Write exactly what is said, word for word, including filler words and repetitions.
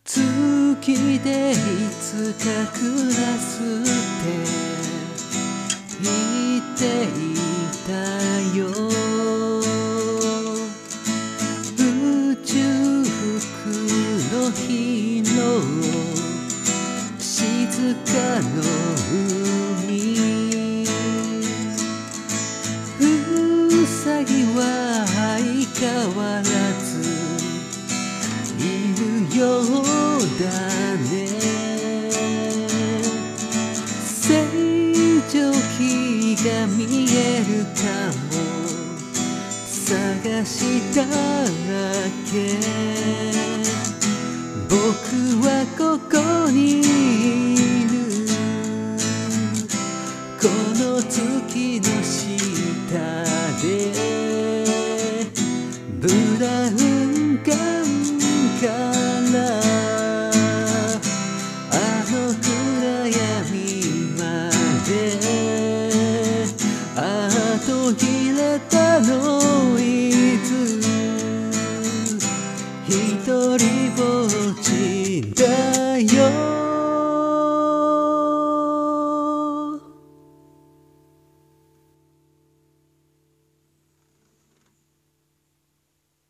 月でいつか暮らすって言っていたよ。宇宙服の日の静かの海、うさぎは相変わらずいるようだね。星条旗が見えるかも探しただけ。僕はここにいる、この月の下でブラウン管から